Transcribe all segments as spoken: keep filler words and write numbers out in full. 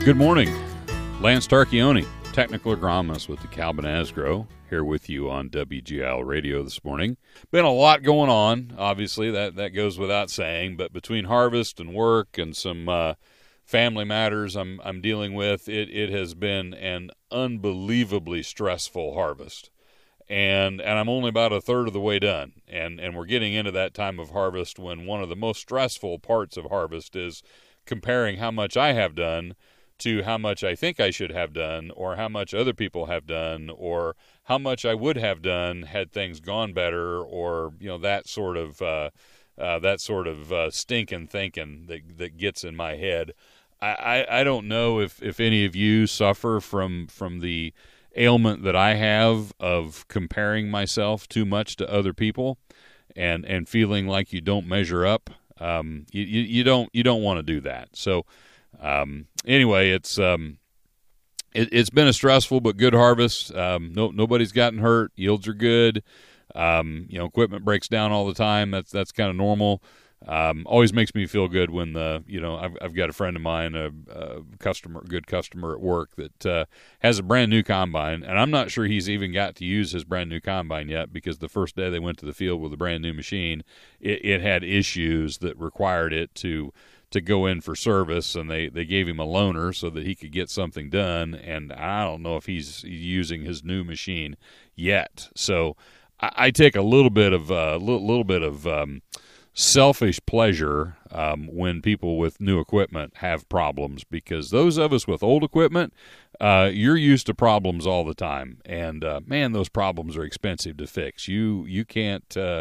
Good morning. Lance Tarchioni, technical agronomist with DeKalb and Asgrow, here with you on W G I L Radio this morning. Been a lot going on, obviously, that, that goes without saying, but between harvest and work and some uh, family matters I'm I'm dealing with, it, it has been an unbelievably stressful harvest. And and I'm only about a third of the way done, and, and we're getting into that time of harvest when one of the most stressful parts of harvest is comparing how much I have done to how much I think I should have done, or how much other people have done, or how much I would have done had things gone better, or you know that sort of uh, uh, that sort of uh, stinking thinking that that gets in my head. I, I, I don't know if, if any of you suffer from from the ailment that I have of comparing myself too much to other people, and and feeling like you don't measure up. Um, you, you you don't you don't want to do that. So. Um, anyway, it's um, it, it's been a stressful but good harvest. Um, no, nobody's gotten hurt. Yields are good. Um, you know, equipment breaks down all the time. That's that's kind of normal. Um, always makes me feel good when the you know I've I've got a friend of mine, a, a customer, good customer at work that uh, has a brand new combine, and I'm not sure he's even got to use his brand new combine yet because the first day they went to the field with a brand new machine, it, it had issues that required it to. to go in for service, and they, they gave him a loaner so that he could get something done, and I don't know if he's using his new machine yet. So I, I take a little bit of a uh, little, little bit of um, selfish pleasure um, when people with new equipment have problems, because those of us with old equipment, uh, you're used to problems all the time, and uh, man, those problems are expensive to fix. You you can't. Uh,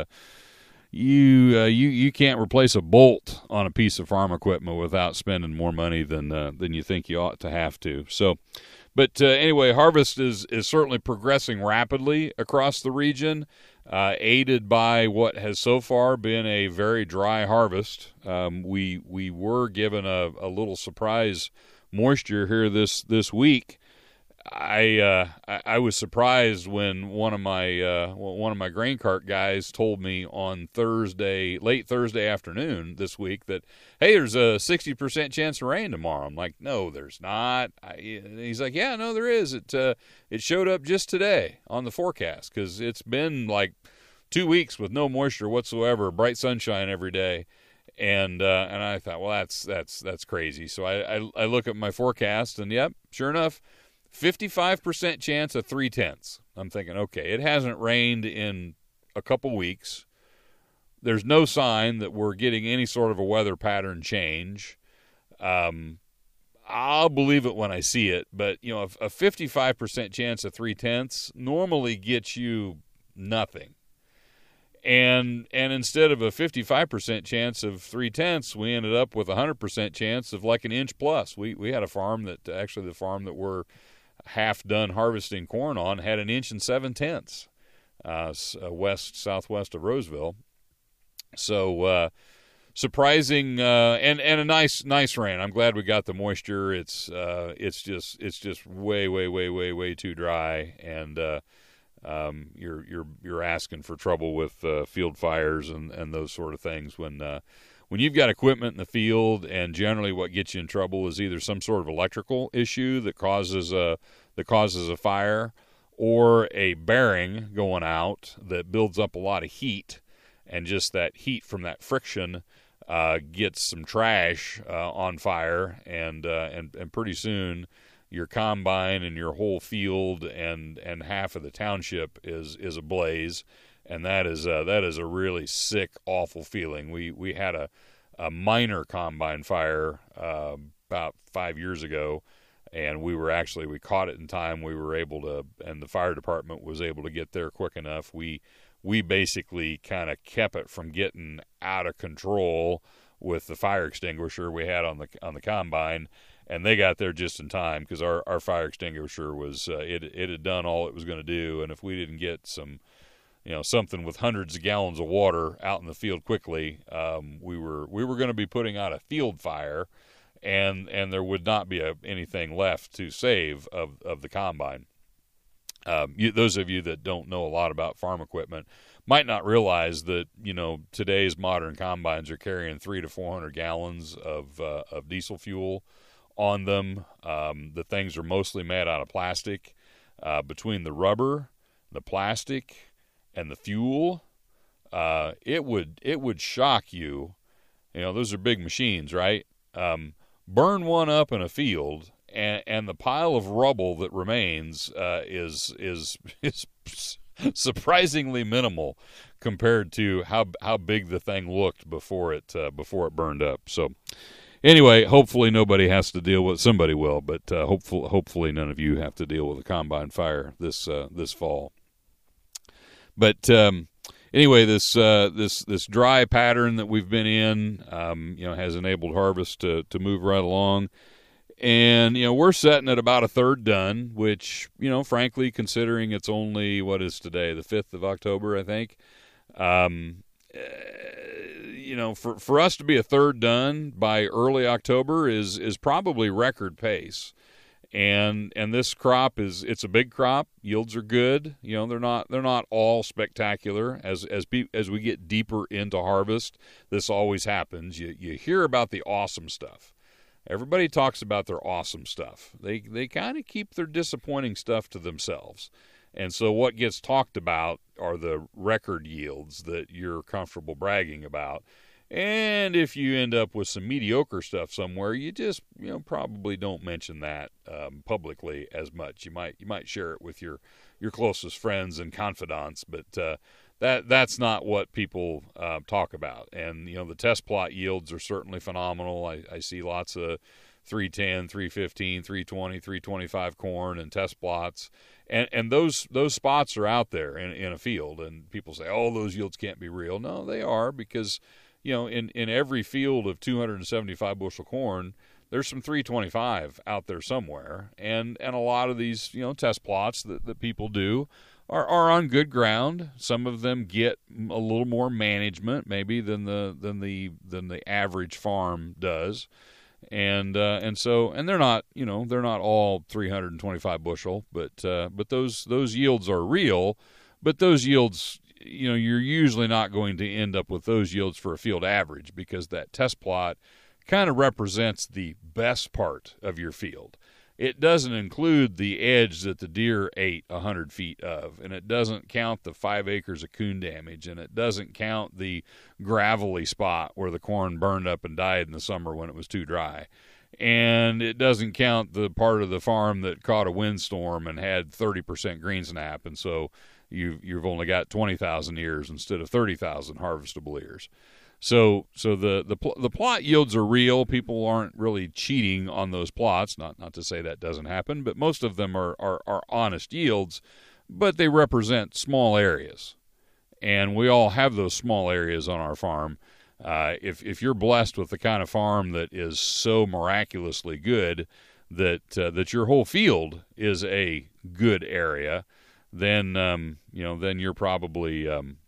You uh, you you can't replace a bolt on a piece of farm equipment without spending more money than uh, than you think you ought to have to. So, but uh, anyway, harvest is is certainly progressing rapidly across the region, uh, aided by what has so far been a very dry harvest. Um, we we were given a, a little surprise moisture here this this week. I, uh, I I was surprised when one of my uh, one of my grain cart guys told me on Thursday, late Thursday afternoon this week, that hey, there's a sixty percent chance of rain tomorrow. I'm like, no, there's not. I, he's like, yeah, no, there is. It uh, it showed up just today on the forecast because it's been like two weeks with no moisture whatsoever, bright sunshine every day. And uh, and I thought, well, that's that's that's crazy. So I, I I look at my forecast, and yep, sure enough. fifty-five percent chance of three-tenths. I'm thinking, okay, it hasn't rained in a couple weeks. There's no sign that we're getting any sort of a weather pattern change. Um, I'll believe it when I see it, but you know, a fifty-five percent chance of three-tenths normally gets you nothing. And and instead of a fifty-five percent chance of three-tenths, we ended up with a one hundred percent chance of like an inch plus. We we had a farm that, actually the farm that we're half done harvesting corn on, had an inch and seven tenths uh, west southwest of Roseville. So uh, surprising uh, and and a nice nice rain. I'm glad we got the moisture. It's uh, it's just it's just way way way way way too dry, and uh, um, you're you're you're asking for trouble with uh, field fires and, and those sort of things when. Uh, When you've got equipment in the field, and generally what gets you in trouble is either some sort of electrical issue that causes a that causes a fire, or a bearing going out that builds up a lot of heat, and just that heat from that friction uh, gets some trash uh, on fire, and uh, and and pretty soon your combine and your whole field and and half of the township is is ablaze. And that is uh, that is a really sick, awful feeling. We we had a, a minor combine fire uh, about five years ago, and we were actually we caught it in time. We were able to, and the fire department was able to get there quick enough. We we basically kind of kept it from getting out of control with the fire extinguisher we had on the on the combine, and they got there just in time because our, our fire extinguisher was uh, it it had done all it was going to do, and if we didn't get some. You know, something with hundreds of gallons of water out in the field quickly, um, we were we were going to be putting out a field fire, and and there would not be a, anything left to save of, of the combine. Um, you, those of you that don't know a lot about farm equipment might not realize that, you know, today's modern combines are carrying three to four hundred gallons of uh, of diesel fuel on them. Um, the things are mostly made out of plastic. Uh, between the rubber, the plastic, and the fuel, uh, it would it would shock you. You know, those are big machines, right? Um, burn one up in a field, and, and the pile of rubble that remains uh, is is is surprisingly minimal compared to how how big the thing looked before it uh, before it burned up. So, anyway, hopefully nobody has to deal with. Somebody will, but uh, hopefully hopefully none of you have to deal with a combine fire this uh, this fall. But um, anyway, this uh, this this dry pattern that we've been in, um, you know, has enabled harvest to to move right along. And, you know, we're setting at about a third done, which, you know, frankly, considering it's only, what is today, the fifth of October, I think. Um, uh, you know, for, for us to be a third done by early October is is probably record pace. And and this crop is it's a big crop. Yields are good. You know, they're not they're not all spectacular. As as be, as we get deeper into harvest, this always happens. You you hear about the awesome stuff. Everybody talks about their awesome stuff. They they kind of keep their disappointing stuff to themselves. And so what gets talked about are the record yields that you're comfortable bragging about. And if you end up with some mediocre stuff somewhere, you just, you know, probably don't mention that um, publicly as much. You might you might share it with your, your closest friends and confidants, but uh, that that's not what people uh, talk about. And, you know, the test plot yields are certainly phenomenal. I, I see lots of three ten, three fifteen, three twenty, three twenty-five corn and test plots. And and those those spots are out there in, in a field. And people say, oh, those yields can't be real. No, they are, because, you know, in, in every field of two hundred seventy-five bushel corn, there's some three twenty-five out there somewhere. And and a lot of these, you know, test plots that, that people do are, are on good ground. Some of them get a little more management maybe than the than the than the average farm does. And uh, and so and they're not, you know, they're not all three hundred twenty-five bushel, but uh, but those those yields are real. But those yields, you know, you're usually not going to end up with those yields for a field average, because that test plot kind of represents the best part of your field. It doesn't include the edge that the deer ate one hundred feet of, and it doesn't count the five acres of coon damage, and it doesn't count the gravelly spot where the corn burned up and died in the summer when it was too dry. And it doesn't count the part of the farm that caught a windstorm and had thirty percent green snap, and so you've, you've only got twenty thousand ears instead of thirty thousand harvestable ears. So, so the, the the plot yields are real. People aren't really cheating on those plots. Not not to say that doesn't happen, but most of them are, are, are honest yields, but they represent small areas. And we all have those small areas on our farm. Uh, if if you're blessed with the kind of farm that is so miraculously good that uh, that your whole field is a good area, then um, you know then you're probably um,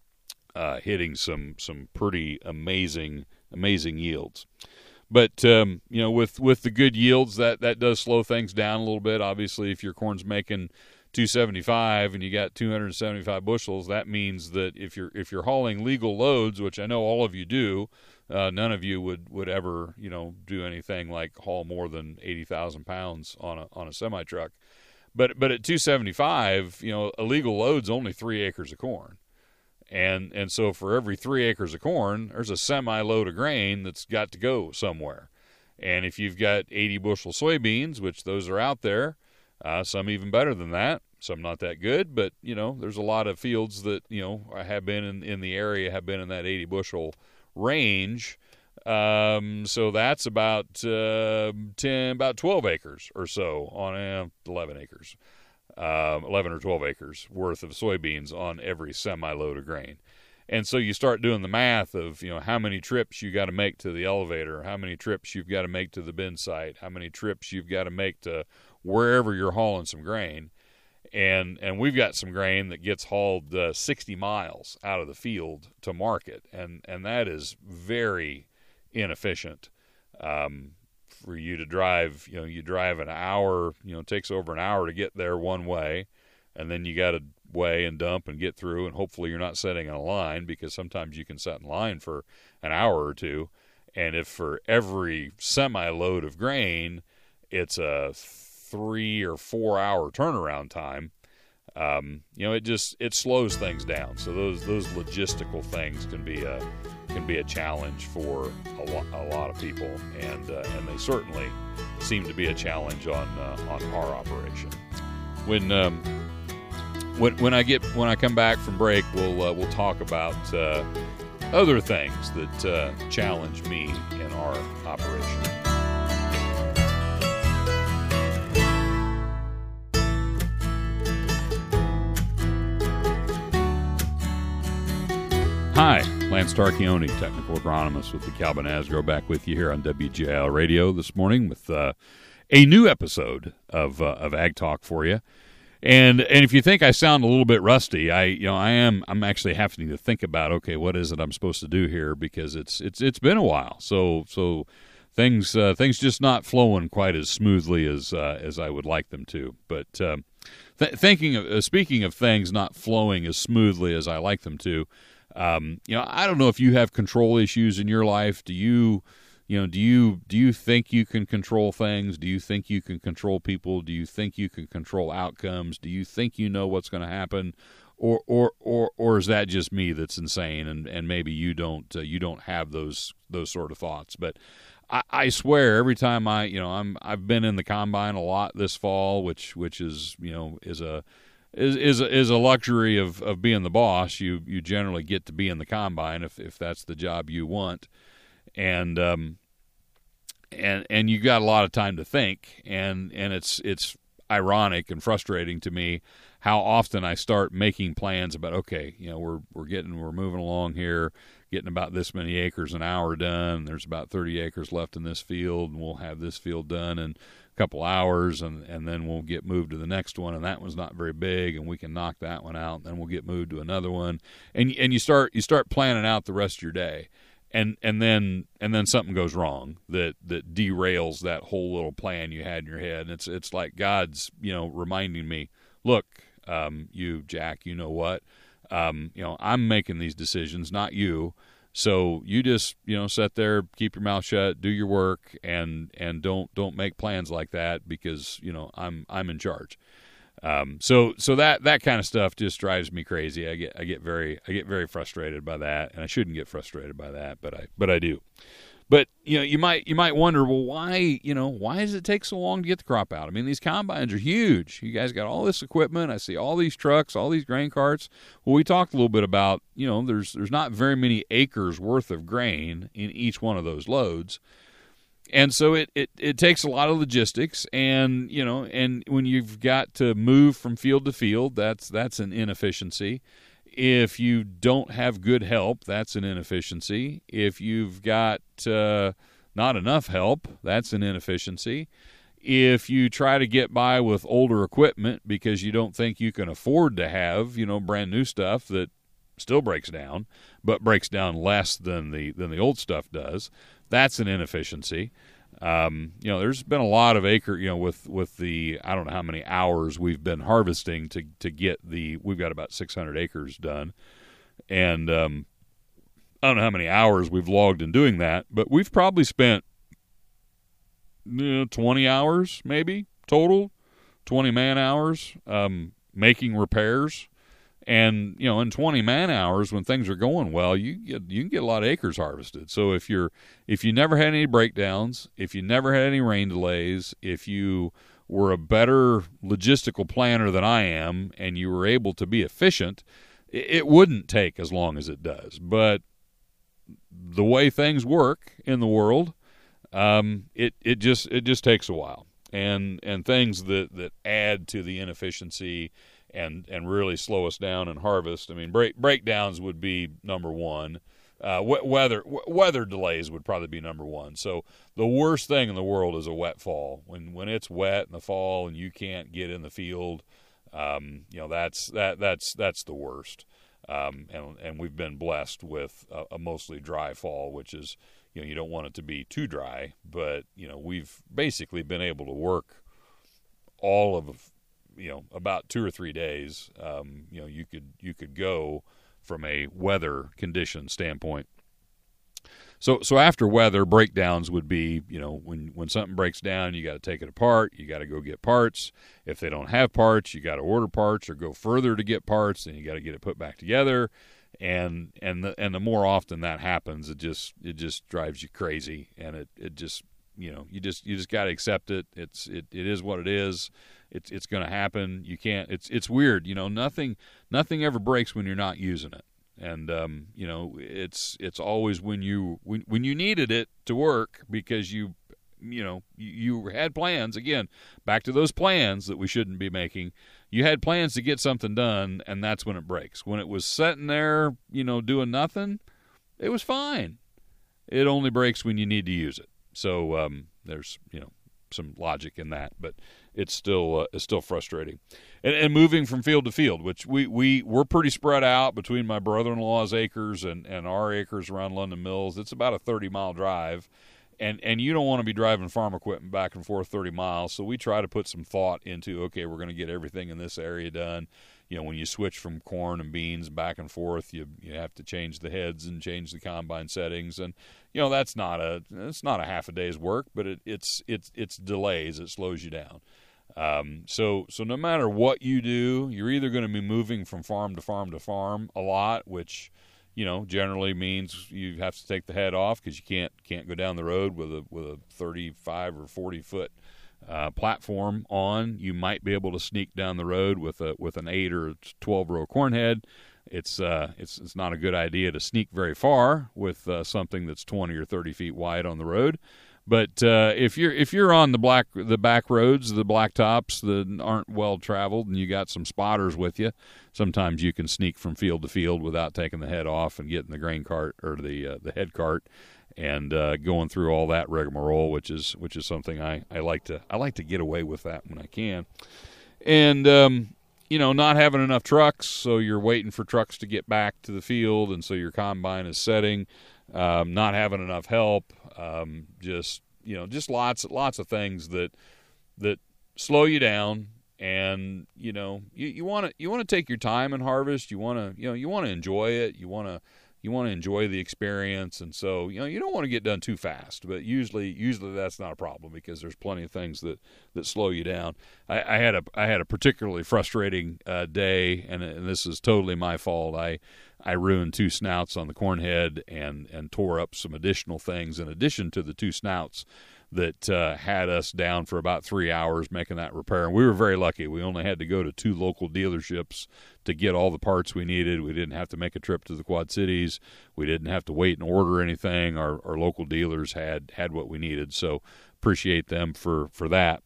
Uh, hitting some some pretty amazing amazing yields. But um, you know, with with the good yields, that that does slow things down a little bit. Obviously, if your corn's making two seventy-five and you got two hundred seventy-five bushels, that means that if you're if you're hauling legal loads, which I know all of you do, uh, none of you would, would ever, you know, do anything like haul more than eighty thousand pounds on a on a semi truck. But but at two seventy-five, you know, a legal load's only three acres of corn. And and so for every three acres of corn, there's a semi-load of grain that's got to go somewhere. And if you've got eighty bushel soybeans, which those are out there, uh, some even better than that, some not that good, but, you know, there's a lot of fields that, you know, have been in, in the area, have been in that eighty bushel range. Um, so that's about uh, ten, about twelve acres or so on uh, eleven acres. Um, eleven or twelve acres worth of soybeans on every semi-load of grain. And so you start doing the math of, you know, how many trips you got to make to the elevator, how many trips you've got to make to the bin site, how many trips you've got to make to wherever you're hauling some grain. And and we've got some grain that gets hauled uh, sixty miles out of the field to market. And, and that is very inefficient. Um For you to drive, you know, you drive an hour, you know, it takes over an hour to get there one way, and then you got to weigh and dump and get through, and hopefully you're not setting in a line, because sometimes you can set in line for an hour or two, And if for every semi-load of grain, it's a three or four hour turnaround time, um, you know, it just it slows things down. So those those logistical things can be a can be a challenge for a, lo- a lot of people, and uh, and they certainly seem to be a challenge on uh, on our operation. When um, when when I get when I come back from break, we'll uh, we'll talk about uh, other things that uh, challenge me in our operation. Hi, Lance Tarchioni, technical agronomist with the Cal Benazgro, back with you here on W G I L Radio this morning with uh, a new episode of uh, of Ag Talk for you. And and if you think I sound a little bit rusty, I you know I am I'm actually having to think about, okay, what is it I'm supposed to do here, because it's it's it's been a while. So so things uh, things just not flowing quite as smoothly as uh, as I would like them to. But uh, th- thinking of uh, speaking of things not flowing as smoothly as I like them to. Um, you know, I don't know if you have control issues in your life. Do you, you know, do you do you think you can control things? Do you think you can control people? Do you think you can control outcomes? Do you think you know what's going to happen, or or or or is that just me that's insane? And, and maybe you don't uh, you don't have those those sort of thoughts. But I, I swear, every time I you know I'm I've been in the combine a lot this fall, which which is you know is a Is is a, is a luxury of, of being the boss. You you generally get to be in the combine if, if that's the job you want, and um and and you got a lot of time to think, and, and it's it's ironic and frustrating to me how often I start making plans about, okay, you know we're we're getting we're moving along here, getting about this many acres an hour done. There's about thirty acres left in this field, and we'll have this field done in couple hours, and and then we'll get moved to the next one, and that one's not very big, and we can knock that one out, and then we'll get moved to another one, and and you start you start planning out the rest of your day, and and then and then something goes wrong that that derails that whole little plan you had in your head, and it's it's like God's you know reminding me, look, um, you Jack, you know what, um, you know I'm making these decisions, not you. So you just, you know, sit there, keep your mouth shut, do your work, and and don't don't make plans like that, because you know I'm I'm in charge. Um, so so that that kind of stuff just drives me crazy. I get I get very I get very frustrated by that, and I shouldn't get frustrated by that, but I but I do. But you know, you might you might wonder, well, why you know why does it take so long to get the crop out? I mean, these combines are huge. You guys got all this equipment. I see all these trucks, all these grain carts. Well, we talked a little bit about you know there's there's not very many acres worth of grain in each one of those loads, and so it it, it takes a lot of logistics, and you know and when you've got to move from field to field, that's that's an inefficiency. If you don't have good help, that's an inefficiency. If you've got uh, not enough help, that's an inefficiency. If you try to get by with older equipment because you don't think you can afford to have, you know, brand new stuff that still breaks down, but breaks down less than the than the old stuff does, that's an inefficiency. Um, you know, there's been a lot of acre, you know, with, with the, I don't know how many hours we've been harvesting to, to get the, we've got about six hundred acres done. And, um, I don't know how many hours we've logged in doing that, but we've probably spent you know, twenty hours maybe total, twenty man hours, um, making repairs. And, you know, in twenty man hours, when things are going well, you get you can get a lot of acres harvested. So if you're if you never had any breakdowns, if you never had any rain delays, if you were a better logistical planner than I am, and you were able to be efficient, it, it wouldn't take as long as it does. But the way things work in the world, um, it it just it just takes a while, and and things that, that add to the inefficiency and and really slow us down in harvest. I mean, break breakdowns would be number one. Uh, weather weather delays would probably be number one. So the worst thing in the world is a wet fall. When when it's wet in the fall and you can't get in the field, um, you know that's that that's that's the worst. Um, and and we've been blessed with a, a mostly dry fall, which is you know you don't want it to be too dry, but you know we've basically been able to work all of you know about two or three days. Um, you know you could you could go from a weather condition standpoint. So so after weather, breakdowns would be, you know, when, when something breaks down, you got to take it apart. You got to go get parts. If they don't have parts, you got to order parts or go further to get parts, and you got to get it put back together. And and the and the more often that happens, it just it just drives you crazy, and it, it just you know you just you just got to accept it. It's it, it is what it is. It's it's going to happen. You can't. It's it's weird. You know, nothing nothing ever breaks when you're not using it. And um, you know, it's it's always when you when when you needed it to work, because you you know you, you had plans. Again, back to those plans that we shouldn't be making. You had plans to get something done, and that's when it breaks. When it was sitting there, you know, doing nothing, it was fine. It only breaks when you need to use it. So um, there's you know some logic in that, but it's still uh, it's still frustrating. And, and moving from field to field, which we, we, we're pretty spread out between my brother-in-law's acres and, and our acres around London Mills. It's about a thirty-mile drive, and, and you don't want to be driving farm equipment back and forth thirty miles, so we try to put some thought into, okay, we're going to get everything in this area done. You know, when you switch from corn and beans back and forth, you you have to change the heads and change the combine settings, and you know that's not a it's not a half a day's work, but it, it's it's it's delays. It slows you down. Um, so so no matter what you do, you're either going to be moving from farm to farm to farm a lot, which you know generally means you have to take the head off because you can't can't go down the road with a with a thirty-five or forty foot uh, platform on. You might be able to sneak down the road with a with an eight or twelve row corn head. It's uh it's it's not a good idea to sneak very far with uh, something that's twenty or thirty feet wide on the road. But uh, if you're if you're on the black the back roads, the blacktops that aren't well traveled, and you got some spotters with you, sometimes you can sneak from field to field without taking the head off and getting the grain cart or the uh, the head cart and uh, going through all that rigmarole, which is which is something I, I like to I like to get away with that when I can, and um, you know not having enough trucks, so you're waiting for trucks to get back to the field, and so your combine is setting. Um, not having enough help, um, just you know, just lots, lots of things that that slow you down, and you know, you want to you want to take your time in harvest. You want to you know you want to enjoy it. You want to you want to enjoy the experience, and so you know you don't want to get done too fast. But usually, usually that's not a problem because there's plenty of things that, that slow you down. I, I had a I had a particularly frustrating uh, day, and, and this is totally my fault. I I ruined two snouts on the corn head and, and tore up some additional things in addition to the two snouts that uh, had us down for about three hours making that repair. And we were very lucky. We only had to go to two local dealerships to get all the parts we needed. We didn't have to make a trip to the Quad Cities. We didn't have to wait and order anything. Our, our local dealers had, had what we needed, so appreciate them for, for that.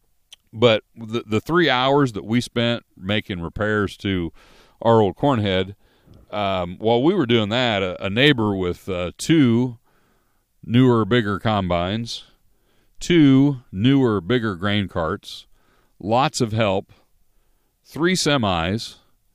But the, the three hours that we spent making repairs to our old corn head, Um, while we were doing that, a, a neighbor with uh, two newer, bigger combines, two newer, bigger grain carts, lots of help, three semis,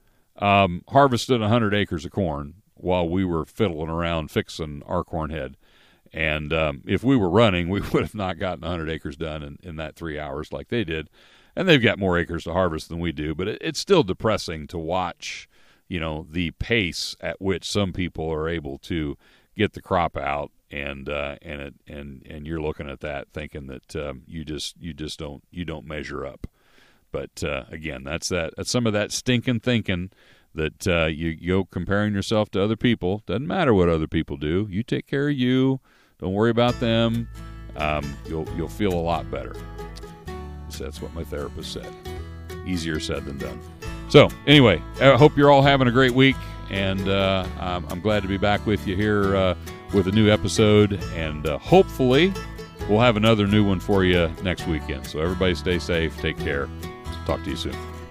um, harvested one hundred acres of corn while we were fiddling around fixing our corn head. And um, if we were running, we would have not gotten one hundred acres done in, in that three hours like they did. And they've got more acres to harvest than we do, but it, it's still depressing to watch you know, the pace at which some people are able to get the crop out, and uh, and it, and and you're looking at that thinking that um, you just you just don't you don't measure up. But uh, again, that's that that's some of that stinking thinking that uh, you you go comparing yourself to other people. Doesn't matter what other people do. You take care of you. Don't worry about them. Um, you'll you'll feel a lot better. So that's what my therapist said. Easier said than done. So anyway, I hope you're all having a great week, and uh, I'm, I'm glad to be back with you here uh, with a new episode, and uh, hopefully we'll have another new one for you next weekend. So everybody stay safe, take care. Talk to you soon.